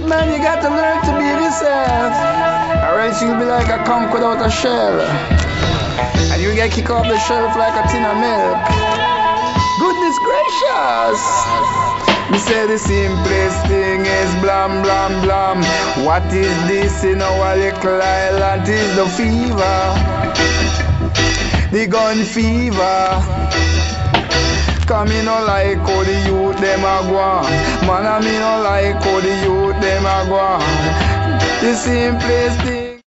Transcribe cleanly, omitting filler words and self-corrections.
man, you got to learn to be yourself, or else you'll be like a conch without a shell, and you get kicked off the shelf like a tin of milk. Goodness gracious! Me say the simplest thing is blam blam blam. What is this in our little island? Is the fever, the gun fever. Cause me no like how the youth them a go on. Man, I me no like how the youth them a go on. The simplest thing